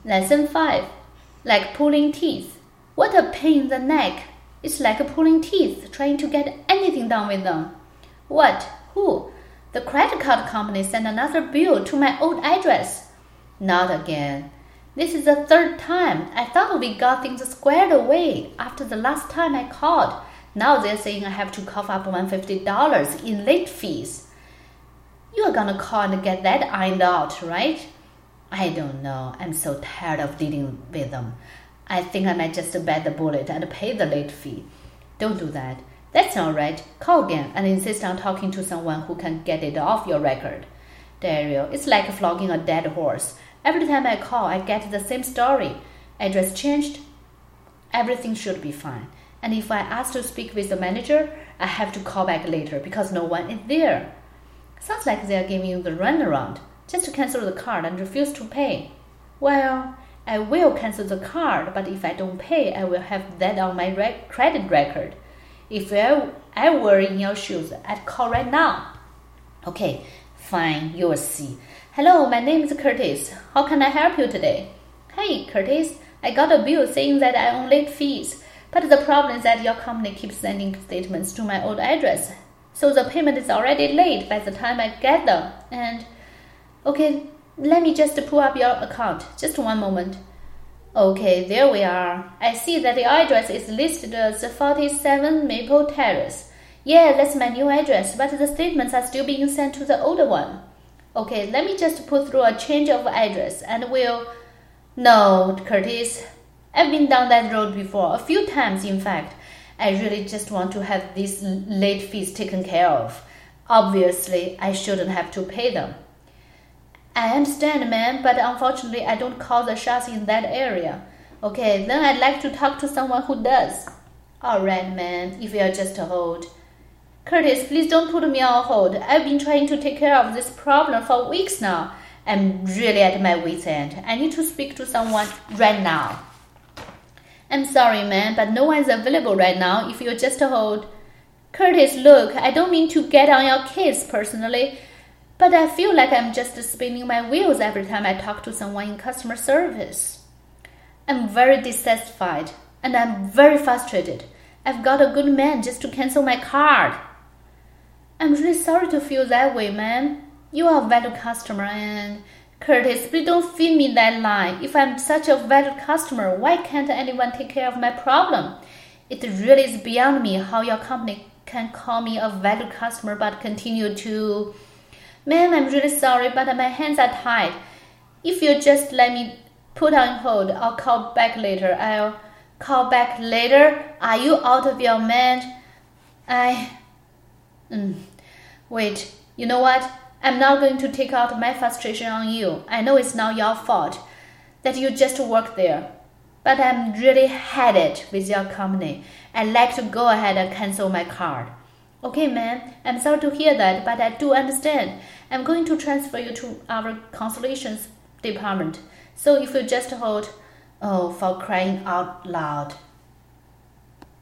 Lesson 5. Like pulling teeth. What a pain in the neck. It's like pulling teeth, trying to get anything done with them. What? Who? The credit card company sent another bill to my old address. Not again. This is the third time. I thought we got things squared away after the last time I called. Now they're saying I have to cough up $150 in late fees. You are gonna call and get that ironed out, right? I don't know. I'm so tired of dealing with them. I think I might just bite the bullet and pay the late fee. Don't do that. That's not right. Call again and insist on talking to someone who can get it off your record. Dario, it's like flogging a dead horse. Every time I call, I get the same story. Address changed. Everything should be fine. And if I ask to speak with the manager, I have to call back later because no one is there. Sounds like they are giving you the runaround. Just to cancel the card and refuse to pay. Well, I will cancel the card, but if I don't pay, I will have that on my credit record. If I were in your shoes, I'd call right now. Okay, fine, you will see. Hello, my name is Curtis. How can I help you today? Hey, Curtis, I got a bill saying that I owe late fees, but the problem is that your company keeps sending statements to my old address, so the payment is already late by the time I get them. And okay, let me just pull up your account. Just one moment. Okay, there we are. I see that the address is listed as 47 Maple Terrace. Yeah, that's my new address, but the statements are still being sent to the older one. Okay, let me just put through a change of address and we'll... No, Curtis. I've been down that road before, a few times in fact. I really just want to have these late fees taken care of. Obviously, I shouldn't have to pay them. I understand, ma'am, but unfortunately I don't call the shots in that area. Okay, then I'd like to talk to someone who does. All right, ma'am, if you'll just hold. Curtis, please don't put me on hold. I've been trying to take care of this problem for weeks now. I'm really at my wit's end. I need to speak to someone right now. I'm sorry, ma'am, but no one's available right now if you'll just hold. Curtis, look, I don't mean to get on your case personally, but I feel like I'm just spinning my wheels every time I talk to someone in customer service. I'm very dissatisfied and I'm very frustrated. I've got a good man just to cancel my card. I'm really sorry to feel that way, ma'am. You are a valued customer and... Curtis, please don't feed me that lie. If I'm such a valued customer, why can't anyone take care of my problem? It really is beyond me how your company can call me a valued customer but continue to... Ma'am, I'm really sorry, but my hands are tied. If you just let me put on hold, I'll call back later. I'll call back later? Are you out of your mind? Wait, you know what? I'm not going to take out my frustration on you. I know it's not your fault that you just work there. But I'm really had it with your company. I'd like to go ahead and cancel my card. Okay, ma'am, I'm sorry to hear that, but I do understand. I'm going to transfer you to our consolations department. So if you just hold... Oh, for crying out loud.